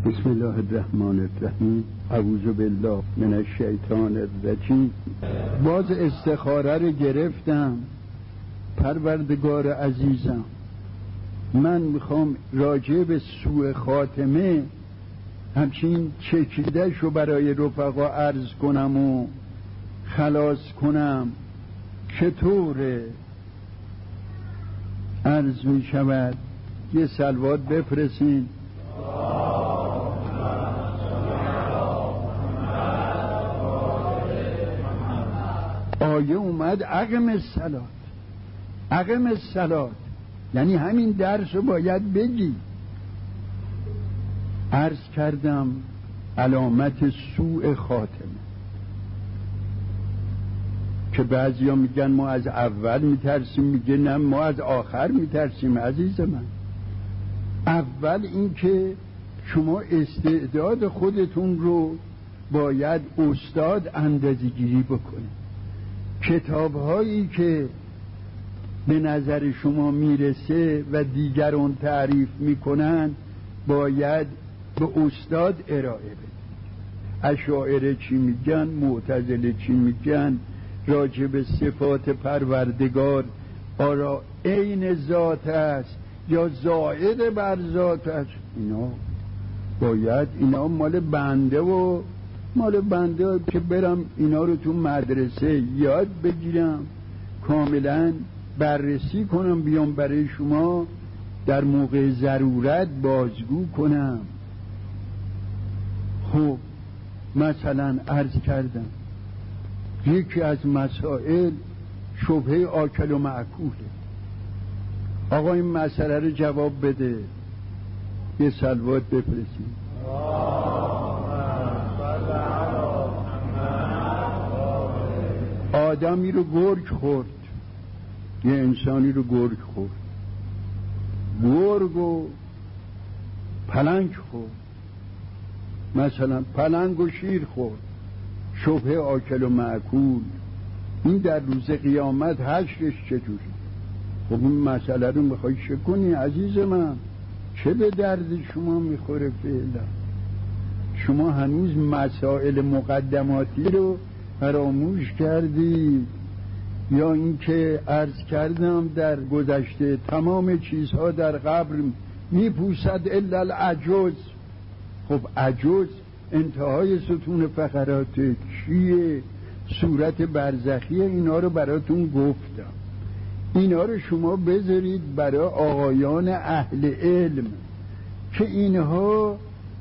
بسم الله الرحمن الرحیم. اعوذ بالله من الشیطان الرجیم. باز استخاره رو گرفتم. پروردگار عزیزم، من میخوام راجع به سوء خاتمه همچین چکیدش رو برای رفقا عرض کنم و خلاص کنم. چطوره عرض می شود؟ یه صلوات بفرستین. آیه اومد اقم الصلاة. اقم الصلاة یعنی همین درس رو باید بگی. عرض کردم علامت سوء خاتمه که بعضیا میگن ما از اول میترسیم، میگه نه ما از آخر میترسیم. عزیز من، اول این که شما استعداد خودتون رو باید استاد اندازه‌گیری بکنید. کتاب‌هایی که به نظر شما میرسه و دیگران تعریف میکنن باید به استاد ارائه بدید. اشاعره چی میگن، معتزله چی میگن راجع به صفات پروردگار، آرا عین ذات است یا زائد بر ذات است، اینا باید اینا مال بنده که برم اینا رو تو مدرسه یاد بگیرم، کاملا بررسی کنم، بیام برای شما در موقع ضرورت بازگو کنم. خب مثلا عرض کردم یکی از مسائل شبهه آکل و معکوله. آقا این مسئله رو جواب بده. یه صلوات بفرستیم. آدمی رو گرگ خورد، یه انسانی رو گرگ خورد، گرگ و پلنگ خورد، مثلا پلنگ و شیر خورد، شبهه آکل و معکول. این در روز قیامت حشرش چجوری؟ خب این مسئله رو میخوای چه کنی عزیز من؟ چه به درد شما میخوره فعلا؟ شما هنوز مسائل مقدماتی رو فراموش کردی. یا اینکه عرض کردم در گذشته تمام چیزها در قبر میپوسد الا العجوز. خب عجوز انتهای ستون فقرات چیه؟ صورت برزخیه. اینا رو براتون گفتم. اینا رو شما بذارید برای آقایان اهل علم که اینها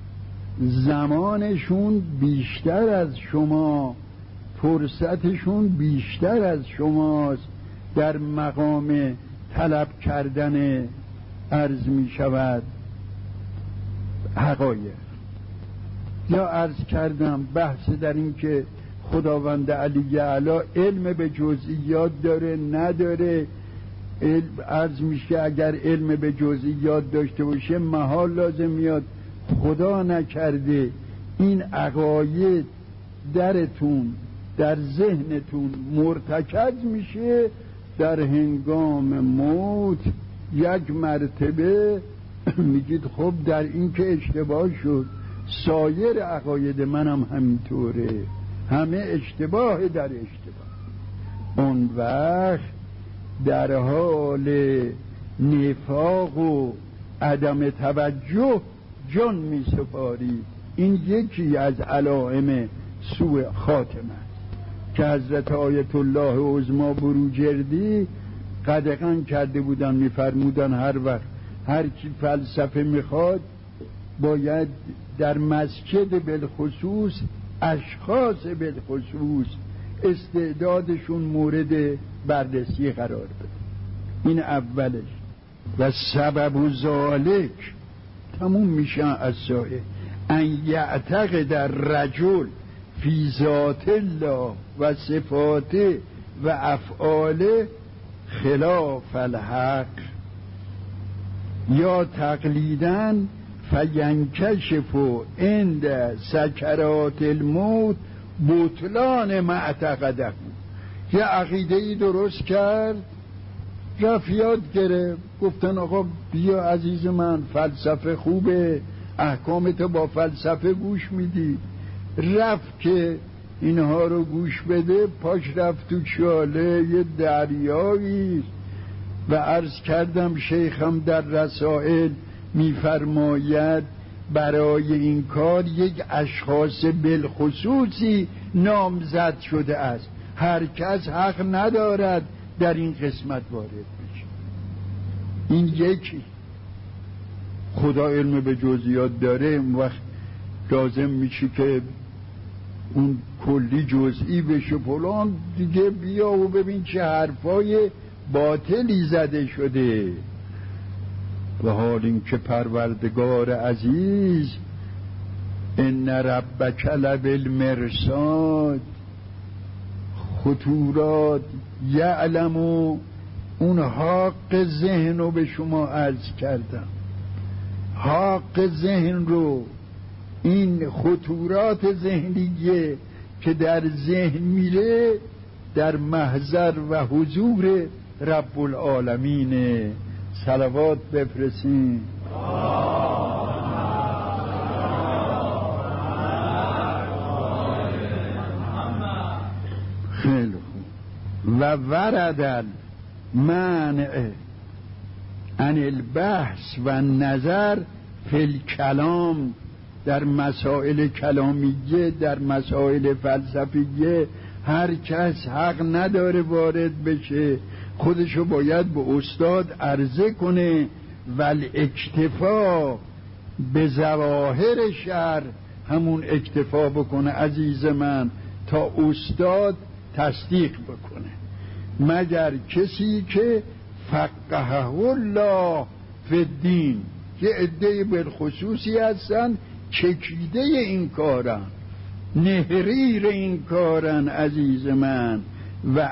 زمانشون بیشتر از شما، فرصتشون بیشتر از شماست در مقام طلب کردن عرض می شود حقایق. یا عرض کردم بحث در این که خداوند علی اعلی علم به جزئیات داره نداره. عرض میشه اگر علم به جزئیات داشته باشه محال لازم میاد خدا نکرده این عقاید درتون در ذهنتون مرتکز میشه، در هنگام موت یک مرتبه میگید خب در این که اشتباه شد، سایر عقاید منم همینطوره، همه اشتباه در اشتباه. اون وقت در حال نفاق و عدم توجه جان می سپارید. این یکی از علائم سوء خاتمه که حضرت آیت الله عظما بروجردی قدغن کرده بودن، میفرمودن هر وقت هر کی فلسفه میخواد باید در مسجد بالخصوص، اشخاص بالخصوص استعدادشون مورد بررسی قرار بده. این اولش. و سبب ذالک تموم میشه از سایه ان یعتقد الرجل فی ذات الله و صفاته و افعاله خلاف الحق یا تقلیدن فینکشف عند سکرات الموت بطلان ما اعتقده. یه عقیده ای درست کرد، رفت یاد گرفت، گفتن آقا بیا عزیز من فلسفه خوبه، احکامتو با فلسفه گوش میدی. رفت که اینها رو گوش بده، پاش رفت تو چاله یه دریایی. و عرض کردم شیخم در رسائل میفرماید برای این کار یک اشخاص بالخصوصی نامزد شده است. هر کس حق ندارد در این قسمت وارد بشه. این یکی. خدا علم به جزئیات داره، اون وقت لازم میشه که اون کلی جزئی بشه فلان دیگه. بیا و ببین چه حرفای باطلی زده شده. و حال این که پروردگار عزیز ان ربک لبالمرصاد، خطورات یعلم، اون حق ذهن رو به شما عرض کردم. حق ذهن رو، این خطورات ذهنیه که در ذهن میره در محضر و حضور رب العالمینه. صلوات بفرستین. خیلی خوب. و ورد المنع عن البحث و نظر فی الکلام، در مسائل کلامیه، در مسائل فلسفیه هر کس حق نداره وارد بشه. خودشو باید به استاد عرضه کنه. ول اکتفا به ظواهر شرع، همون اکتفا بکنه عزیز من تا استاد تصدیق بکنه. مگر کسی که فقهه الله فی الدین، که عده بالخصوصی هستن چکیده این کارن، نهریر این کارن عزیز من. و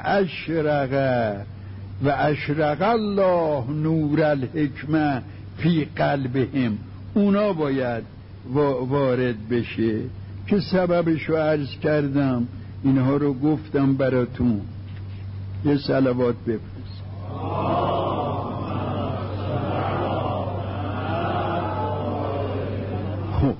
اشرق الله نور الحکمه فی قلبهم، اونا باید وارد بشه که سببشو عرض کردم. اینها رو گفتم براتون. یه صلوات بفرست. خب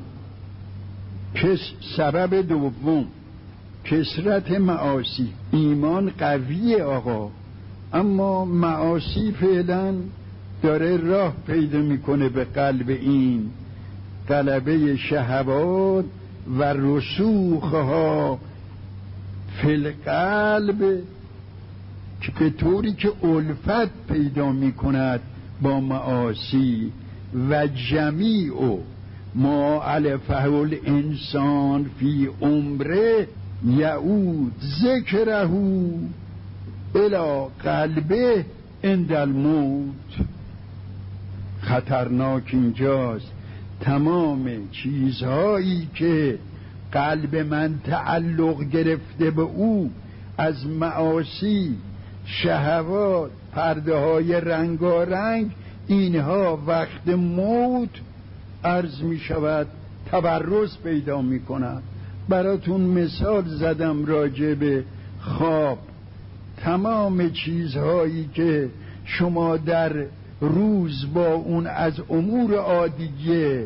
سبب دوم کثرت معاصی. ایمان قویه آقا، اما معاصی فعلا داره راه پیدا میکنه به قلب. این غلبه شهوات و رسوخها فی القلب، که به طوری که الفت پیدا میکند با معاصی. و جمیع ما علفه الانسان فی عمره یعود ذکره الی قلبه عند الموت. خطرناک اینجاست. تمام چیزهایی که قلب من تعلق گرفته به او از معاصی، شهوات، پرده های رنگارنگ، اینها وقت موت عرض می شود تبرز پیدا می کند. براتون مثال زدم راجع به خواب. تمام چیزهایی که شما در روز با اون از امور عادیه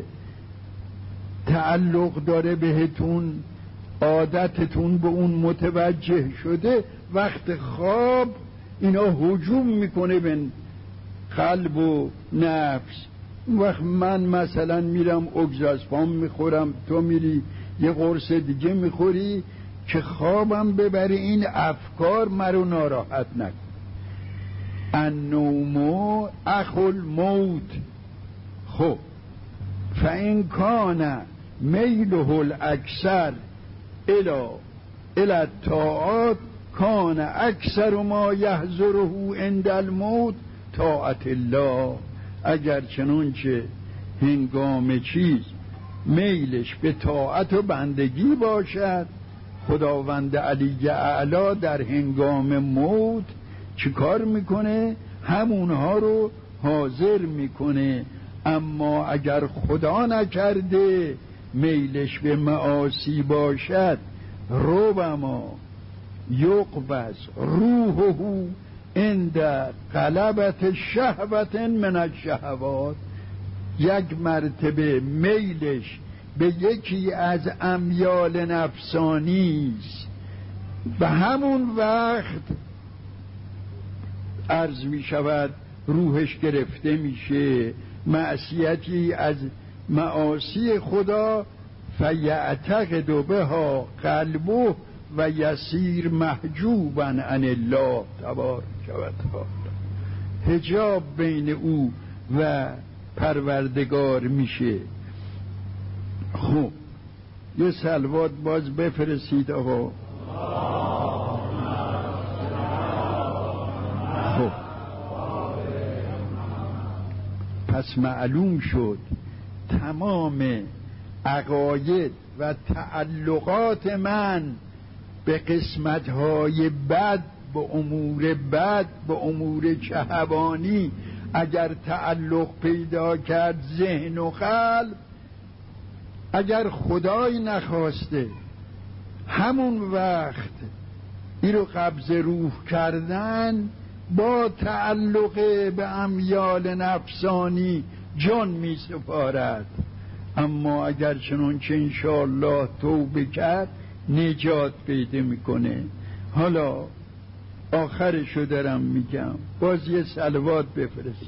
تعلق داره بهتون، عادتتون به اون متوجه شده، وقت خواب اینا هجوم میکنه به قلب و نفس. وقت من مثلا میرم اگزاسپام میخورم، تو میری یه قرص دیگه میخوری که خوابم ببره، این افکار مرو ناراحت نکن. النوم اخو الموت. خب فإن کان میله الاکثر الی الطاعات کان اکثر ما یحضره عند الموت طاعت الله. اگر چنانچه هنگام چیز میلش به طاعت و بندگی باشد، خداوند علی اعلی در هنگام موت چی کار میکنه؟ همونها رو حاضر میکنه. اما اگر خدا نکرده میلش به معاصی باشد، ربما یقبض روحه عند غلبت شهوت من الشهوات. یک مرتبه میلش به یکی از امیال نفسانی است، به همون وقت عرض می شود روحش گرفته میشه معصیتی از معاصی خدا، فیعتقد بها قلبه و یسیر محجوبا عن الله تبارک و تعالی. حجاب بین او و پروردگار میشه. خب یه صلوات باز بفرستید آقا. خب پس معلوم شد تمام عقاید و تعلقات من به قسمت‌های بد، به امور بد، به امور شهوانی اگر تعلق پیدا کرد ذهن و قلب، اگر خدای نخواسته همون وقت این رو قبض روح کردن، با تعلق به امیال نفسانی جان می سپارد. اما اگر چنانچه انشاءالله توبه کرد نجات پیدا میکنه. حالا آخرشو دارم میگم، باز یه صلوات بفرست.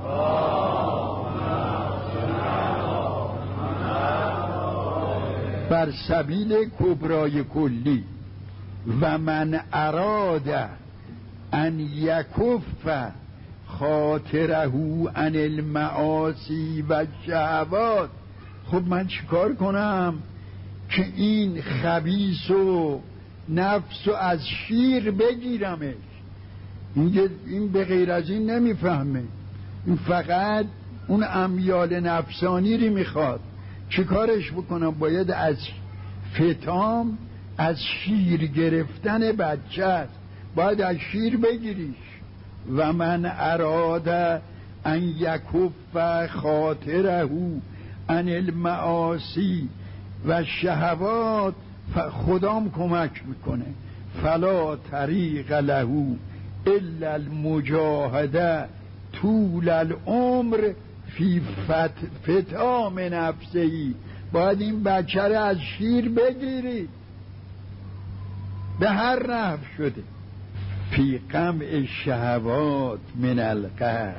بر سبیل کبرای کلی. و من اراد ان یکف خاطره عن المعاصی و الشهوات. خب من چیکار کنم که این خبیث و نفس و از شیر بگیرمش؟ این به غیر از این نمیفهمه. این فقط اون امیال نفسانی رو میخواد. چیکارش بکنم؟ باید از فتام، از شیر گرفتن بچه است، باید از شیر بگیریش. و من اراد ان یکف خاطره عن المعاصی و شهوات، خدام کمک میکنه. فلا طریق له الا المجاهده طول العمر فی فتام نفسهی. باید این بچه رو از شیر بگیرید به هر نحو شده. فی قمع الشهوات من القلب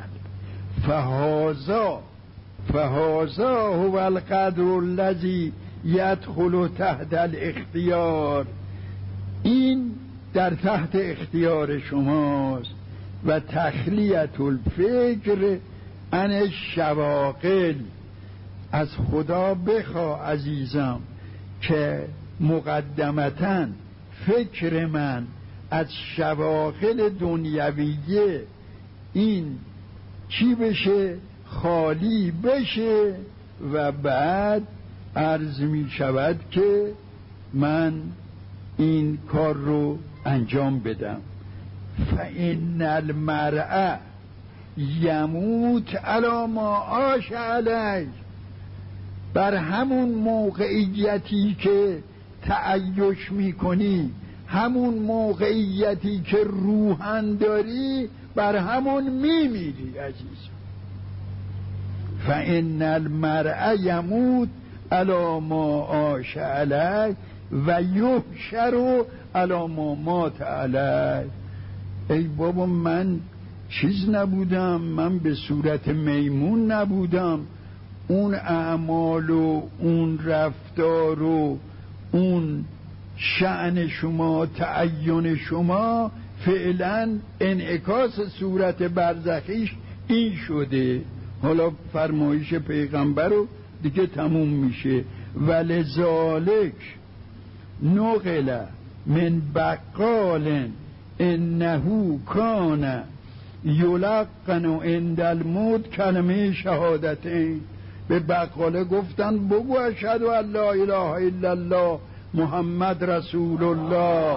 فهذا هو القدر الذی یدخل تحت الاختیار. این در تحت اختیار شماست. و تخلیة الفکر عن الشواغل. از خدا بخوا عزیزم که مقدمتاً فکر من از شواغل دنیویه این چی بشه؟ خالی بشه. و بعد عرض می شود که من این کار رو انجام بدم. فإن المرء یموت علی ما عاش علیه. بر همون موقعیتی که تعیش میکنی، همون موقعیتی که روحن داری، بر همون میمیری عزیز. فإن المرء یموت علی ما عاش علیه و یحشر علی ما مات علیه. ای بابا من چیز نبودم، من به صورت میمون نبودم. اون اعمال و اون رفتار و اون شأن شما، تعین شما فعلا انعکاس صورت برزخیش این شده. حالا فرمایش پیغمبر رو دیگه تموم میشه. ولذالک نقل من بقال انه کان یلقن عند الموت کلمه شهادتین. به بقاله گفتن بگو اشهد ان لا اله الا الله محمد رسول الله.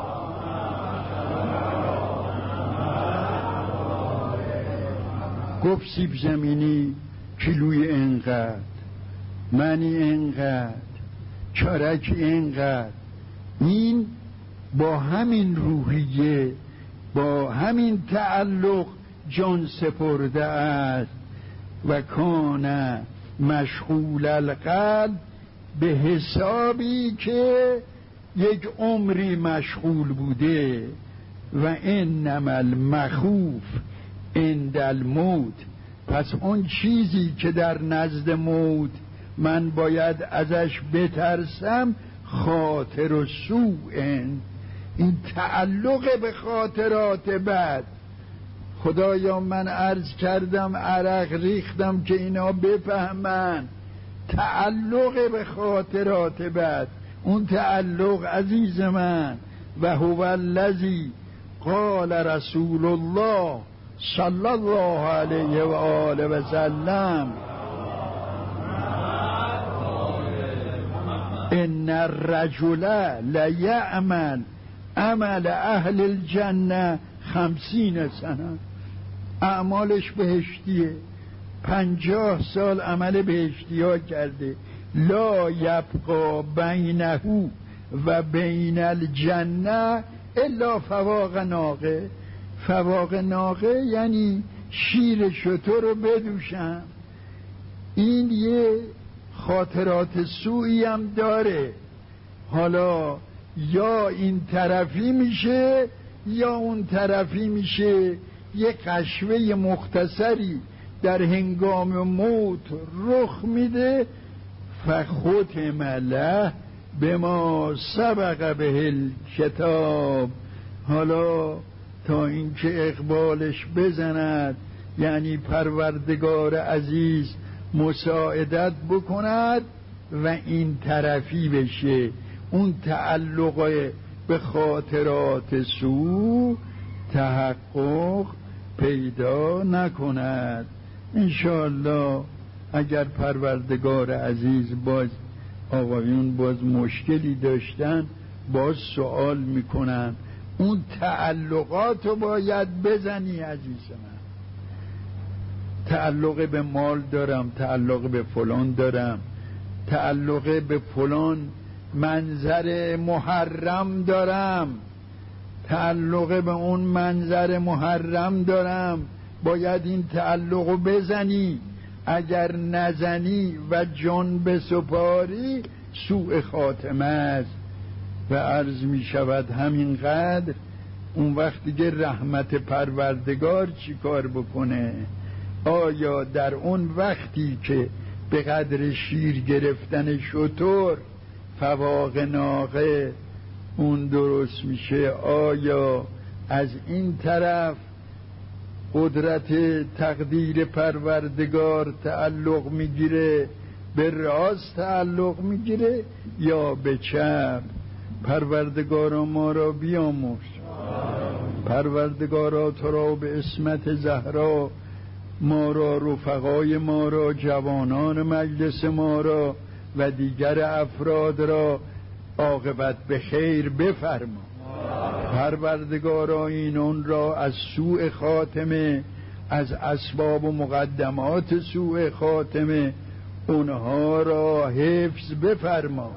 گفت سیب زمینی کیلوی اینقدر، منی اینقدر، چارکی اینقدر. این با همین روحیه، با همین تعلق جان سپرده است. و کان مشغول القلب به حسابی که یک عمری مشغول بوده. و انما المخوف عند الموت، پس اون چیزی که در نزد موت من باید ازش بترسم خاطر و سوء، این تعلق به خاطرات بد. خدایا من عرض کردم عرق ریختم که اینا بفهمن، تعلق به خاطرات بد. اون تعلق عزیز من و هو الذی قال رسول الله صلی الله علیه و آله و سلم ان الرجل لیعمل عمل اهل الجنه 50 سنه. اعمالش بهشتیه، 50 سال عمل بهشتی ها کرده. لا یبقى بینه و بین الجنه الا فواق ناقه. فواق ناقه یعنی شیر شتر رو بدوشم. این یه خاطرات سوئی هم داره. حالا یا این طرفی میشه یا اون طرفی میشه. یه قشوه مختصری در هنگام موت رخ میده، فختم له بما سبق به الکتاب. حالا تا اینکه اقبالش بزند، یعنی پروردگار عزیز مساعدت بکند و این طرفی بشه، اون تعلق به خاطرات سو تحقق پیدا نکند. انشاءالله اگر پروردگار عزیز باز آقایون باز مشکلی داشتن باز سوال میکنن، اون تعلقات رو باید بزنی عزیز من. تعلق به مال دارم، تعلق به فلان دارم، تعلق به فلان منظر محرم دارم، تعلق به اون منظر محرم دارم. باید این تعلق رو بزنی. اگر نزنی و جان بسپاری سوء خاتمه است. و عرض می شود همینقدر. اون وقتی که رحمت پروردگار چی کار بکنه؟ آیا در اون وقتی که به قدر شیر گرفتن شتر فواق ناقه اون درست میشه، آیا از این طرف قدرت تقدیر پروردگار تعلق میگیره، به راست تعلق میگیره یا به چپ؟ پروردگارا ما را بیامرز. پروردگارا تو را به عصمت زهرا ما را، رفقای ما را، جوانان مجلس ما را و دیگر افراد را عاقبت به خیر بفرما. پروردگارا اینان را از سوء خاتمه، از اسباب و مقدمات سوء خاتمه اونها را حفظ بفرما.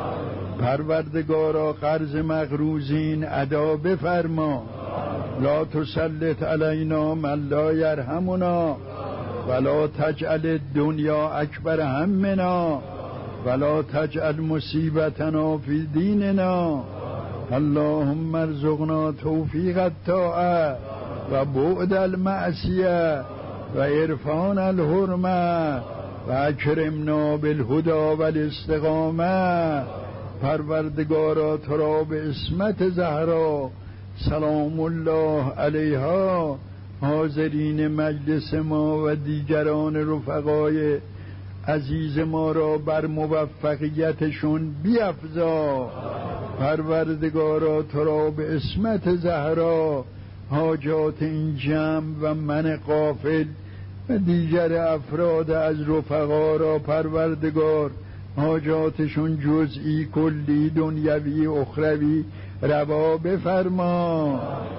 پروردگارا قرض مقروضین ادا بفرما. لا تسلط علینا من لا یرحمنا ولا تجعل الدنیا اکبر همنا ولا تجعل مصیبتنا فی دیننا. اللهم ارزقنا توفیق الطاعه و بعد المعصیه و عرفان الحرمه و اکرمنا بالهدى والاستقامه. پروردگارا تو را به عصمت زهرا سلام الله علیها حاضرین مجلس ما و دیگران رفقای عزیز ما را بر موفقیتشون بیفزا. پروردگارا تو را به عصمت زهرا حاجات این جمع و من غافل و دیگر افراد از رفقا را پروردگار حاجاتشون جزئی، کلی، دنیوی، اخروی روا بفرما.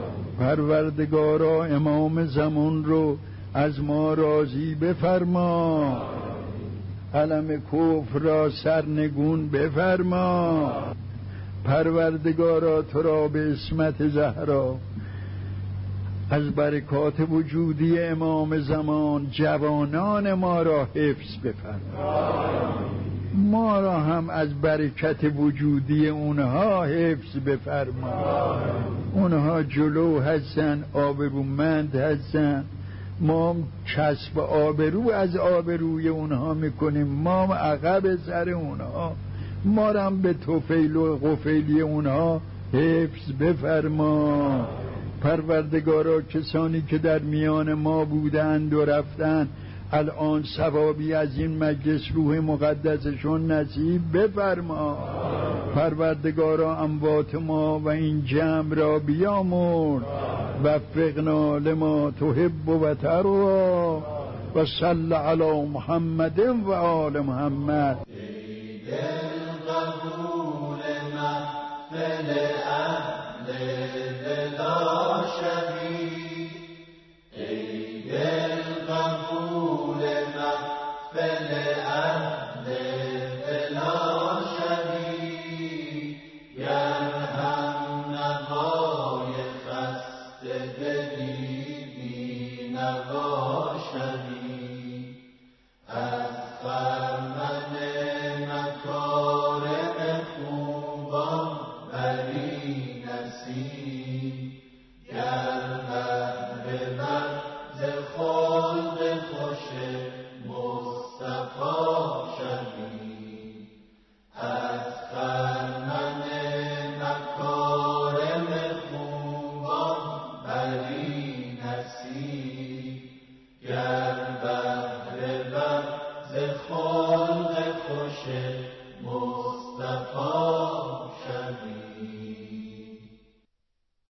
پروردگارا امام زمان رو از ما راضی بفرما. علم کفر را سرنگون بفرما. پروردگارا تو را به عصمت زهرا از برکات وجودی امام زمان جوانان ما را حفظ بفرما، ما را هم از برکت وجودی اونها حفظ بفرما. اونها جلو هستن، آبرومند هستن، ما کسب آبرو از آبروی اونها میکنیم، ما عقب سر اونها، ما را هم به طفیل و غفیلی اونها حفظ بفرما. پروردگارا کسانی که در میان ما بودند و رفتند الان ثوابی از این مجلس روح مقدسشون نصیب بفرما. پروردگارا اموات ما و این جمع را بیامرز، وفقنا لما تحب و ترضی و صل علی محمد و آل محمد.